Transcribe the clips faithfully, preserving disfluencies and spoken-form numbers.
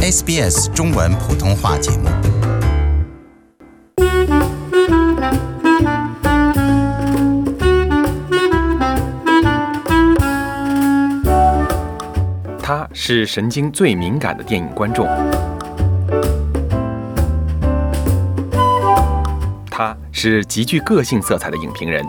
S B S 中文普通话节目。 他是神经最敏感的电影观众，他是极具个性色彩的影评人，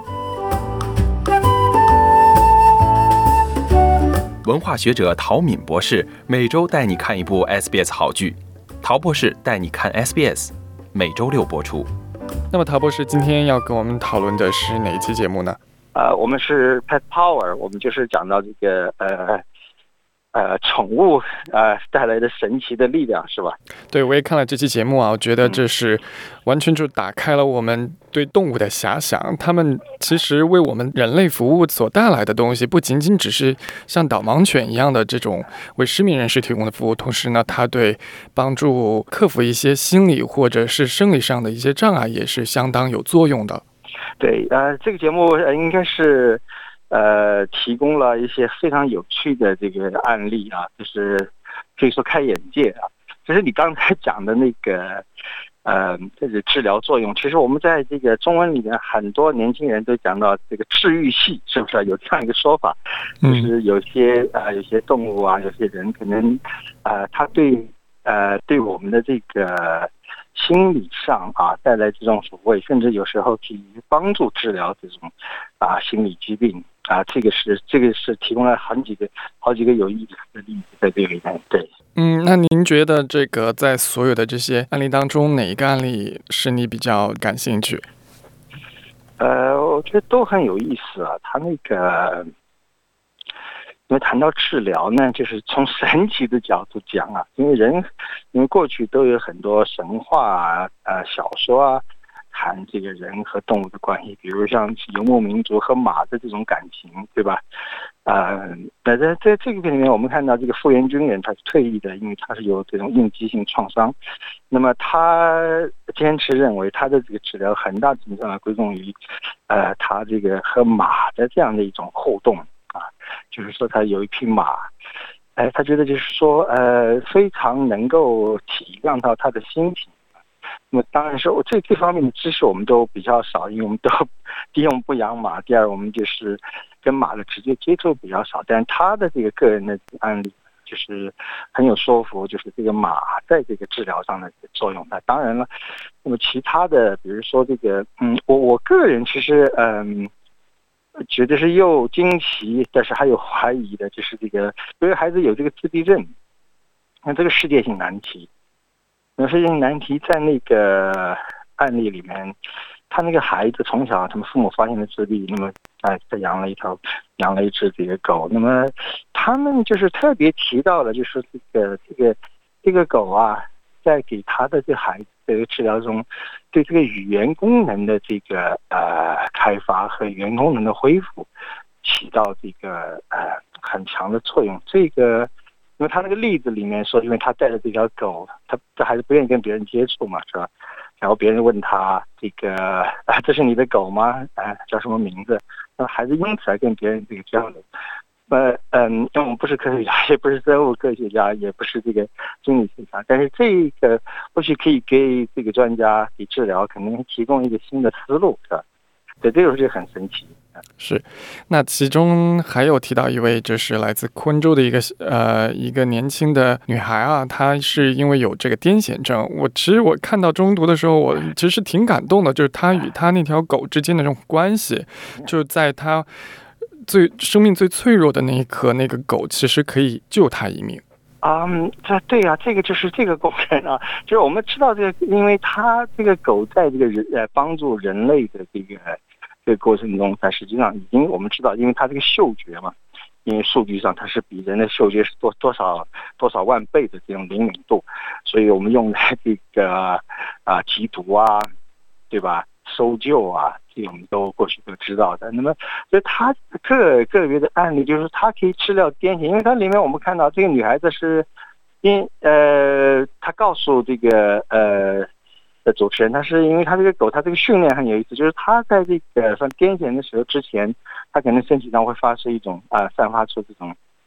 文化学者陶敏博士每周带你看一部 S B S 好剧，陶博士带你看 S B S， 每周六播出。 那么陶博士今天要跟我们讨论的是哪一期节目呢？ 呃，我们是 Pet Power， 我们就是讲到这个呃呃宠物呃带来的神奇的力量，是吧？ 对，我也看了这期节目啊，我觉得这是完全就打开了我们对动物的遐想，他们其实为我们人类服务所带来的东西，不仅仅只是像导盲犬一样的这种为失明人士提供的服务，同时呢，它对帮助克服一些心理或者是生理上的一些障碍也是相当有作用的。 对，呃，这个节目应该是呃提供了一些非常有趣的这个案例啊，就是可以说开眼界啊。就是你刚才讲的那个呃这个治疗作用，其实我们在这个中文里面很多年轻人都讲到这个治愈系，是不是有这样一个说法？就是有些呃有些动物啊，有些人可能呃他对呃对我们的这个心理上啊带来这种抚慰，甚至有时候可以帮助治疗这种啊心理疾病啊，这个是这个是提供了好几个好几个有意思的例子在这里面。对， 嗯，那您觉得这个在所有的这些案例当中，哪一个案例是你比较感兴趣？ 呃，我觉得都很有意思啊。他那个因为谈到治疗呢，就是从神奇的角度讲啊，因为人，因为过去都有很多神话啊、呃小说啊，谈这个人和动物的关系，比如像游牧民族和马的这种感情，对吧？呃，那在在这个里面，我们看到这个复员军人他是退役的，因为他是有这种应激性创伤，那么他坚持认为他的这个治疗很大程度上归功于，呃，他这个和马的这样的一种互动。啊，就是说他有一匹马，哎，他觉得就是说，呃，非常能够体谅到他的心情。那么当然是我这这方面的知识我们都比较少，因为我们都第一我们不养马，第二我们就是跟马的直接接触比较少。但是他的这个个人的案例就是很有说服，就是这个马在这个治疗上的作用。那当然了，那么其他的，比如说这个，嗯，我我个人其实，嗯。觉得是又惊奇，但是还有怀疑的，就是这个，因为孩子有这个自闭症，那这个世界性难题，那世界性难题在那个案例里面，他那个孩子从小他们父母发现了自闭，那么哎，他养了一条，养了一只这个狗，那么他们就是特别提到了，就是这个这个这个狗啊，在给他的这个孩子这个治疗中，对这个语言功能的这个呃开发和语言功能的恢复起到这个呃很强的作用。这个因为他那个例子里面说，因为他带着这条狗，他这孩子不愿意跟别人接触嘛，是吧？然后别人问他这个啊，这是你的狗吗？啊，叫什么名字？那孩子因此而跟别人这个交流。呃嗯，因为我们不是科学家，也不是生物科学家，也不是这个心理学家，但是这个或许可以给这个专家给治疗可能提供一个新的思路，是吧？对，这个是很神奇。 是，那其中还有提到一位，就是来自昆州的一个呃一个年轻的女孩啊，她是因为有这个癫痫症。我其实我看到中读的时候，我其实挺感动的，就是她与她那条狗之间的这种关系，就在她最生命最脆弱的那一刻，那个狗其实可以救她一命。 嗯，这对啊，这个就是这个工人啊，就是我们知道这个，因为他这个狗在这个人呃帮助人类的这个这个过程中，它实际上已经我们知道，因为它这个嗅觉嘛，因为数据上它是比人的嗅觉是多多少多少万倍的这种灵敏度，所以我们用来这个啊缉毒啊，对吧？搜救啊，这我们都过去都知道的。那么，所以他个个别的案例就是他可以治疗癫痫，因为它里面我们看到这个女孩子是，因呃，她告诉这个呃的主持人，她是因为她这个狗，她这个训练很有意思，就是她在这个像癫痫的时候之前，她可能身体上会发出一种啊、呃，散发出这种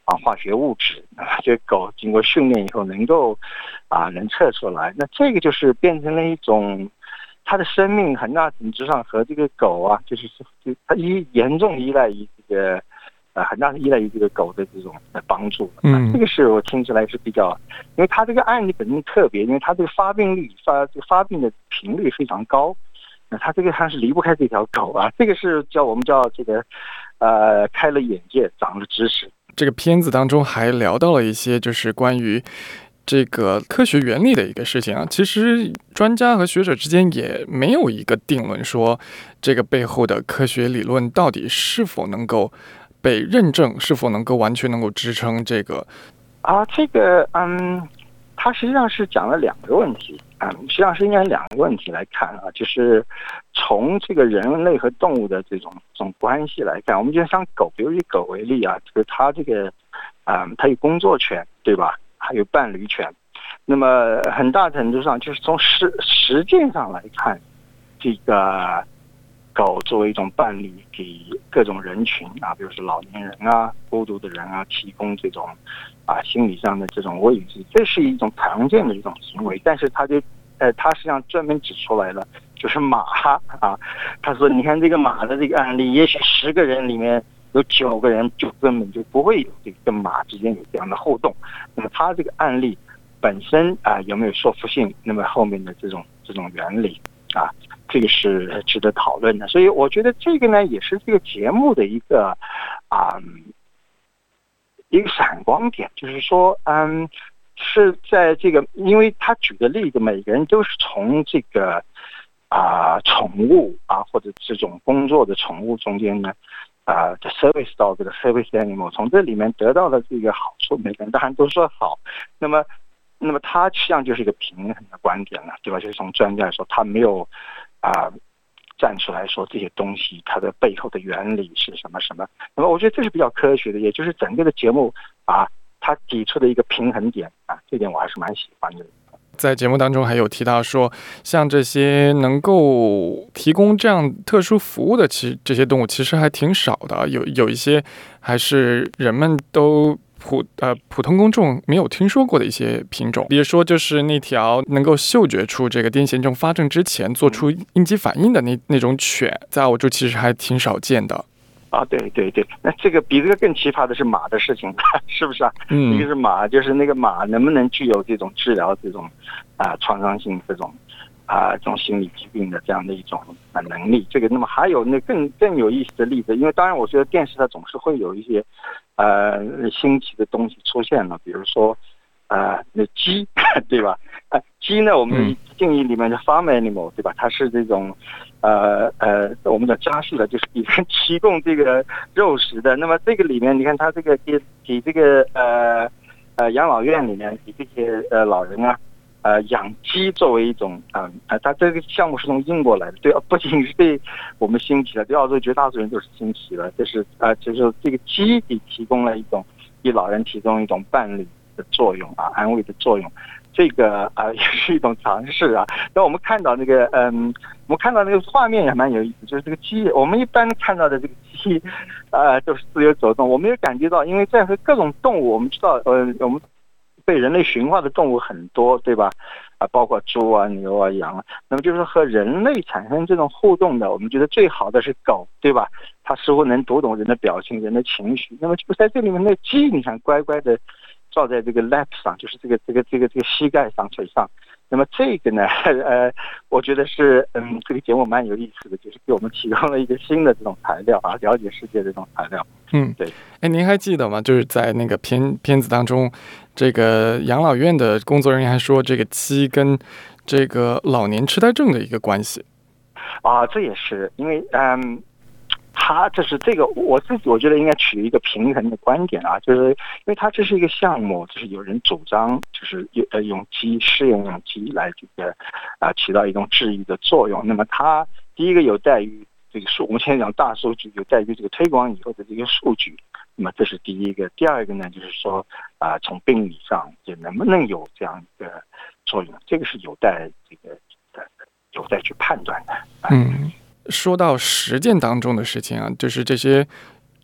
啊化学物质啊，这个狗经过训练以后能够啊能测出来，那这个就是变成了一种。它的生命很大程度上和这个狗啊，就是就它依严重依赖于这个，呃，很大的依赖于这个狗的这种的帮助。嗯，这个是我听起来是比较，因为它这个案例本身特别，因为它这个发病率发这个发病的频率非常高，那它这个还是离不开这条狗啊，这个是叫我们叫这个，呃，开了眼界，长了知识。 这个片子当中还聊到了一些，就是关于。这个科学原理的一个事情啊，其实专家和学者之间也没有一个定论，说这个背后的科学理论到底是否能够被认证，是否能够完全能够支撑这个啊，这个嗯，它实际上是讲了两个问题啊、嗯，实际上是应该两个问题来看啊，就是从这个人类和动物的这种这种关系来看，我们就像狗，比如以狗为例啊，就是它这个啊、嗯，它有工作权，对吧？还有伴侣权，那么很大程度上就是从实实践上来看，这个狗作为一种伴侣，给各种人群啊，比如说老年人啊、孤独的人啊，提供这种啊心理上的这种慰藉，这是一种常见的一种行为。但是他就呃，他实际上专门指出来了，就是马啊，他说你看这个马的这个案例，也许十个人里面。有九个人就根本就不会有这个跟马之间有这样的互动，那么他这个案例本身啊、呃、有没有说服性？那么后面的这种这种原理啊，这个是值得讨论的。所以我觉得这个呢也是这个节目的一个啊、嗯、一个闪光点，就是说嗯是在这个，因为他举的例子每个人都是从这个啊宠物啊或者这种工作的宠物中间呢。啊、uh, ，service dog 的 service animal 从这里面得到的这个好处，每个人当然都说好。那么，那么它实际上就是一个平衡的观点了，对吧？就是从专家来说，他没有啊、uh, 站出来说这些东西它的背后的原理是什么什么。那么，我觉得这是比较科学的，也就是整个的节目啊，它提出的一个平衡点啊，这点我还是蛮喜欢的。 在节目当中还有提到说，像这些能够提供这样特殊服务的，其实这些动物其实还挺少的，有有一些还是人们都普呃普通公众没有听说过的一些品种，比如说就是那条能够嗅觉出这个癫痫症发症之前做出应激反应的那那种犬，在澳洲其实还挺少见的。 啊，对对对，那这个比这个更奇葩的是马的事情，是不是啊？ 嗯， 一个是马，就是那个马能不能具有这种治疗这种啊创伤性这种啊这种心理疾病的这样的一种啊能力？这个那么还有那更更有意思的例子，因为当然我觉得电视它总是会有一些呃新奇的东西出现了，比如说呃那鸡，对吧？啊鸡呢，我们定义里面的 farm animal， 对吧？它是这种。呃呃，我们的家畜的，就是给人提供这个肉食的。那么这个里面，你看它这个给给这个呃呃养老院里面给这些呃老人啊，呃养鸡作为一种啊啊，它这个项目是从英国来的，对，不仅是对我们新奇了，对澳洲绝大多数人都是新奇了。就是啊，就是这个鸡给提供了一种给老人提供一种伴侣的作用啊，安慰的作用。这个啊、呃、也是一种尝试啊。那我们看到那个嗯，我们看到那个画面也蛮有意思，就是这个鸡，我们一般看到的这个鸡，呃，都是自由走动。我们也感觉到，因为在和各种动物，我们知道，呃，我们被人类驯化的动物很多，对吧？啊，包括猪啊、牛啊、羊啊。那么就是和人类产生这种互动的，我们觉得最好的是狗，对吧？它似乎能读懂人的表情、人的情绪。那么就在这里面，那个鸡，你看乖乖的。照在这个 lap 上，就是这个这个这个这个膝盖上腿上。那么这个呢，呃，我觉得是嗯，这个节目蛮有意思的，就是给我们提供了一个新的这种材料啊，了解世界的这种材料。 嗯， 对。 哎，您还记得吗？就是在那个片片子当中，这个养老院的工作人员还说，这个鸡跟这个老年痴呆症的一个关系。 啊，这也是因为嗯。他这是这个，我自己我觉得应该取一个平衡的观点啊，就是因为它这是一个项目，就是有人主张就是用呃用鸡试验用鸡来这个啊、呃、起到一种治愈的作用。那么它第一个有待于这个数，我们现在讲大数据，有待于这个推广以后的这个数据。那么这是第一个，第二个呢，就是说啊、呃、从病理上也能不能有这样一个作用，这个是有待这个呃有待去判断的。 嗯。说到实践当中的事情啊，就是这些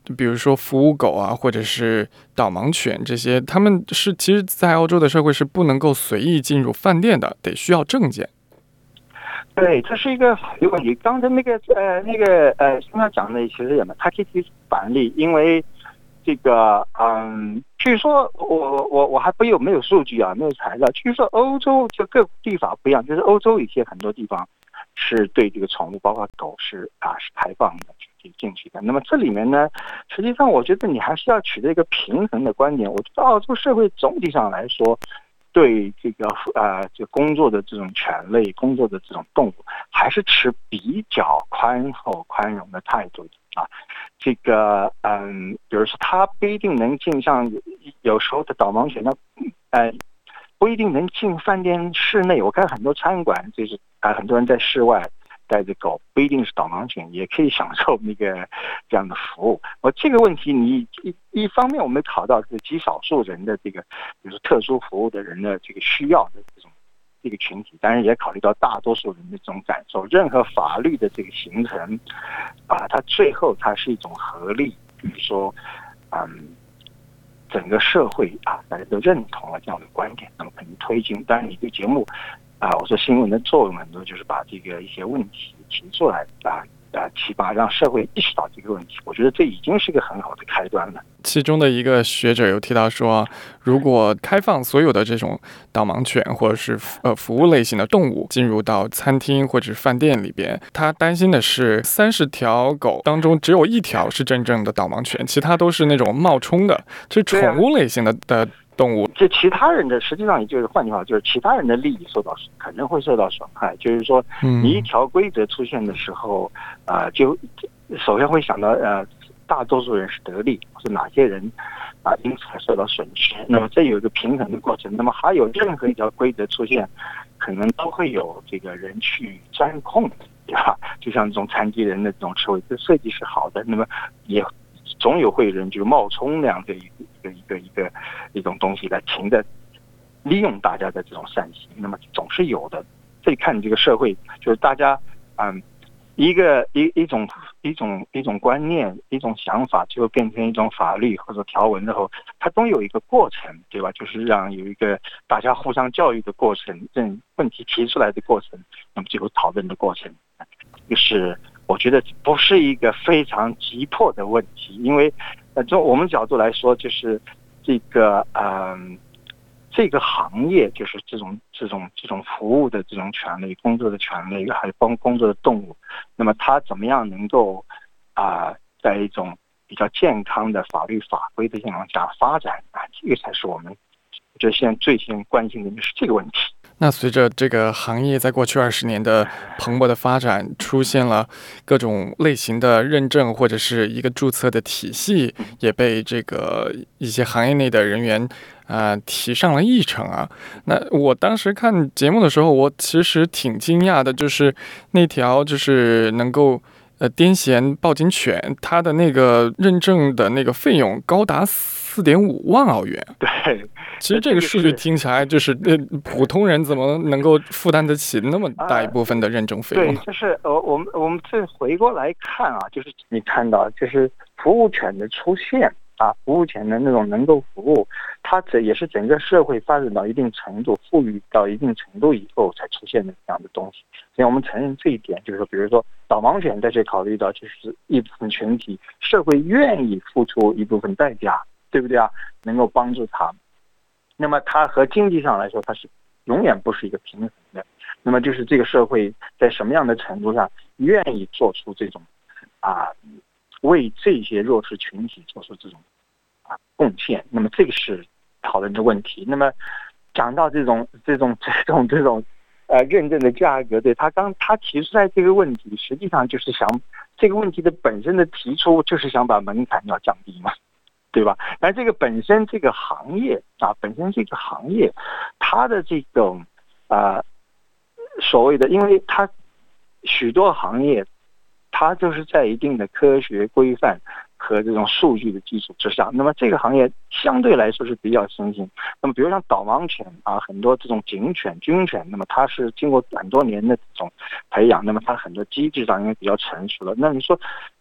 比如说服务狗啊，或者是导盲犬这些，他们是其实，在澳洲的社会是不能够随意进入饭店的，得需要证件。 对，这是一个法律问题。刚才那个呃那个呃，刚刚讲的其实也嘛，他可以提出反例，因为这个嗯，据说我我我还不有没有数据啊，没有材料。据说欧洲就各地法不一样，就是欧洲一些很多地方是对这个宠物，包括狗是啊是开放的去进去的。那么这里面呢，实际上我觉得你还是要取得一个平衡的观点。我觉得澳洲社会总体上来说，对这个呃，就工作的这种犬类、工作的这种动物，还是持比较宽厚、宽容的态度的啊。这个嗯，比如说它不一定能进，像有时候的导盲犬，它呃不一定能进饭店室内。我看很多餐馆就是啊、呃，很多人在室外带着狗，不一定是导盲犬，也可以享受那个这样的服务。我这个问题你，你一一方面我们考到是极少数人的这个，比如说特殊服务的人的这个需要的这种这个群体，当然也考虑到大多数人的这种感受。任何法律的这个形成，啊，它最后它是一种合力，比如说，嗯。整个社会啊，大家都认同了这样的观点，那么肯定推进。当然，你对节目啊，我说新闻的作用很多，就是把这个一些问题提出来啊啊，起码让社会意识到这个问题。我觉得这已经是个很好的开端了。 其中的一个学者有提到说，如果开放所有的这种导盲犬或者是呃服务类型的动物进入到餐厅或者是饭店里边，他担心的是三十条狗当中只有一条是真正的导盲犬，其他都是那种冒充的，这是宠物类型的的动物。 这其他人的实际上也就是换句话，就是其他人的利益受到可能会受到损害。就是说，你一条规则出现的时候，啊、呃，就首先会想到呃。大多数人是得利，是哪些人啊，因此还受到损失。那么这有一个平衡的过程。那么还有任何一条规则出现，可能都会有这个人去钻空，对吧？就像这种残疾人的这种车位，这设计是好的，那么也总有会人就冒充那样的一个一个一个一种东西来停的，利用大家的这种善行，那么总是有的。这看这个社会，就是大家嗯。一个一一种一种一种观念，一种想法，就变成一种法律或者条文之后，它总有一个过程，对吧？就是让有一个大家互相教育的过程，这问题提出来的过程，那么最后讨论的过程，就是我觉得不是一个非常急迫的问题，因为呃，从我们角度来说，就是这个嗯。呃这个行业就是这种这种这种服务的这种权利、工作的权利，还有帮工作的动物，那么它怎么样能够啊、呃，在一种比较健康的法律法规的情况下发展啊？这个才是我们我觉得现在最先关心的就是这个问题。 那随着这个行业在过去二十年的蓬勃的发展，出现了各种类型的认证或者是一个注册的体系，也被这个一些行业内的人员啊、呃、提上了议程啊。那我当时看节目的时候，我其实挺惊讶的，就是那条就是能够呃癫痫报警犬，它的那个认证的那个费用高达四点五万澳元。 对。 其实这个数据听起来就是，呃，普通人怎么能够负担得起那么大一部分的认证费用呢？ 对，就是呃，我们我们这回过来看啊，就是你看到，就是服务犬的出现啊，服务犬的那种能够服务，它这也是整个社会发展到一定程度、富裕到一定程度以后才出现的这样的东西。所以我们承认这一点，就是说，比如说导盲犬在这考虑到，就是一部分群体社会愿意付出一部分代价，对不对啊？能够帮助他。那么它和经济上来说，它是永远不是一个平衡的。那么就是这个社会在什么样的程度上愿意做出这种啊，为这些弱势群体做出这种啊贡献，那么这个是讨论的问题。那么讲到这种这种这种这种呃认证的价格，对他刚他提出来这个问题，实际上就是想这个问题的本身的提出就是想把门槛要降低嘛。对吧？而这个本身这个行业啊，本身这个行业，它的这种啊、呃、所谓的，因为它许多行业，它就是在一定的科学规范和这种数据的基础之上。那么这个行业相对来说是比较新兴。那么比如像导盲犬啊，很多这种警犬、军犬，那么它是经过很多年的这种培养，那么它很多机制上因为比较成熟了。那你说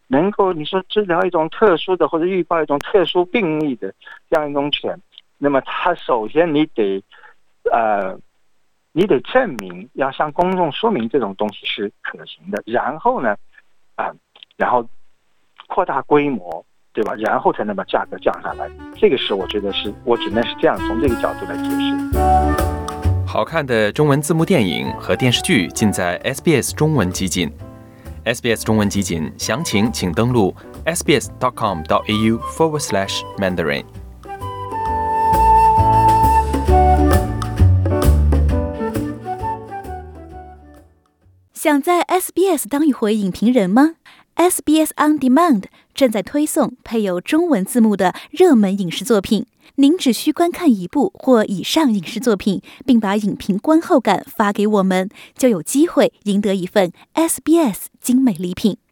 能够你说治疗一种特殊的或者预报一种特殊病例的这样一种犬，那么它首先你得呃你得证明，要向公众说明这种东西是可行的，然后呢啊、呃、然后扩大规模，对吧？然后才能把价格降下来。这个是我觉得是我只能是这样从这个角度来解释。 好看的中文字幕电影和电视剧尽在 S B S 中文集锦。S B S 中文集锦详情请登录 sbs.com.au forward slash Mandarin。 想在 S B S 当一回影评人吗？ S B S On Demand 正在推送配有中文字幕的热门影视作品，您只需观看一部或以上影视作品，并把影评观后感发给我们，就有机会赢得一份 S B S 精美礼品。